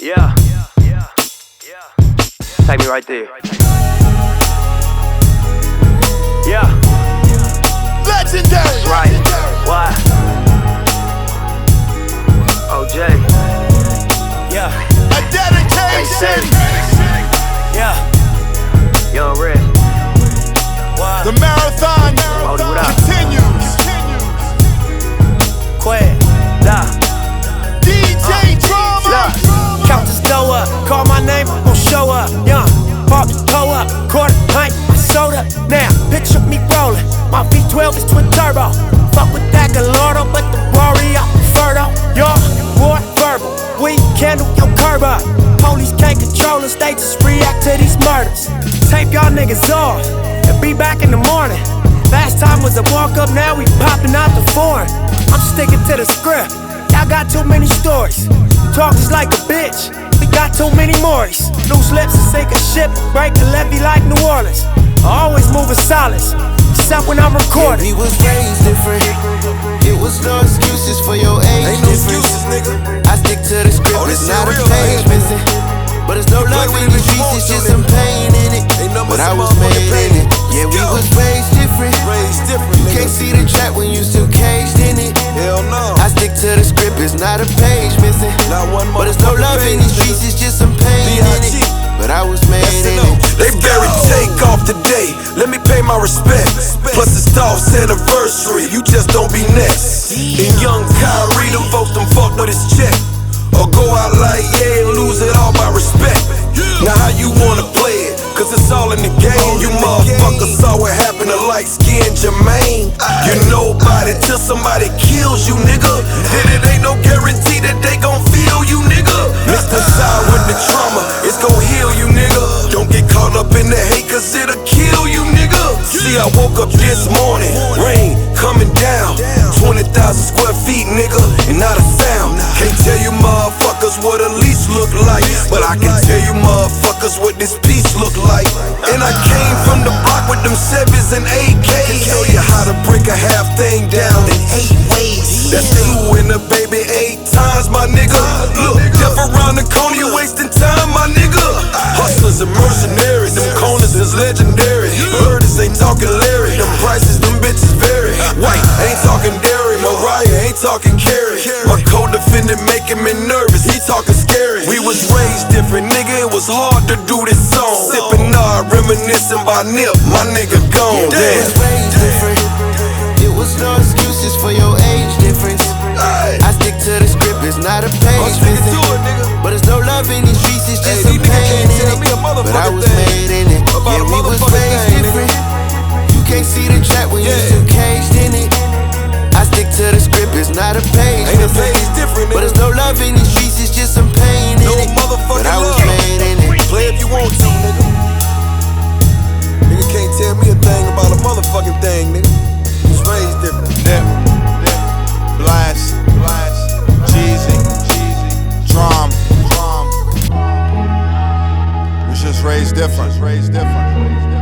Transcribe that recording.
Yeah. Take me right there. Yeah. Legendary. Right. Why? OJ. Yeah. A dedication. Yeah. Young Red. Why? The marathon Hold it, what up? continues. Quad. Nah. DJ Drama. Count this dough up. Call my name, gon' show up. Young. Pop the toe up. Quarter pint, soda. Now, picture me rolling. My V12 is twin turbo. Fuck with that Gallardo, but the Rory I prefer though. Young boy, verbal. We candle your curb up. Police can't control us, they just react to these murders. Tape y'all niggas off and be back in the morning. Last time was a walk up, now we popping out the foreign. I'm sticking to the script. Y'all got too many stories. Talk just like a bitch. We got too many Morris. Loose lips and sink a ship, break the levee like New Orleans. I always move in silence, except when I'm recording. Yeah, we was raised different. It was no excuses for your age. Ain't no excuses, nigga. I stick to the script, Oh, this it's shit not a real page life. missing. But it's no love in the streets, it's just some pain in it. But I was made in it. Yeah, we was raised different. You can't see the trap when you still caged in it. Hell no. I stick to the script, it's not a page missing. Not one But it's no love in the streets, it's just some pain in it. But I was made in it. They buried Take off today, let me pay my respects. Plus it's Dolph's anniversary, you just don't be next. And young Kyrie, them folks them fuck with his check. Or go out like yeah and lose it all by respect. Now how you wanna play it? Cause it's all in the game. You motherfuckers saw what happened to light skinned Jermaine. You're nobody till somebody kills you, nigga. And it ain't no guarantee that they gon' feel you, nigga. Mixed inside with the trauma, it's gon' heal you, nigga. Don't get caught up in the hate cause it'll kill you, nigga. See, I woke up this morning, rain coming down, 20,000 square feet, nigga, and not a sound. Can't tell you motherfuckers what a lease look like, but I can tell you motherfuckers what this piece look like. And I came from the block with them 7s and 8Ks. Show you how to break a half thing down in 8 ways. That's 8 in a baby 8 times, my nigga. Look, Jeff around the corner, you wasting time, my nigga. Hustlers and mercenaries, them corners is legendary. Murders ain't talking Larry, them prices, them bitches vary. White ain't talking dairy, Mariah ain't talking Carrie. My co-defendant making me nervous, he talking scary. We was raised different, nigga, it was hard to do this song. Sipping nard, reminiscing by Nip, my nigga gone. It was raised different. It was no excuses for your age difference. I stick to the script, it's not a page missing. But it's no love in these streets, it's just some pain in it. But I was made in it. Yeah, we was raised different. You can't see the trap when you still caged in it. I stick to the script, it's not a page missing. But it's no love in these streets, it's just some pain in it. But I was made in it. Play if you want to, nigga. Nigga can't tell me a thing about a motherfucking thing, nigga. He's raised different. Blast. Jeezy. Drum. We just raised different.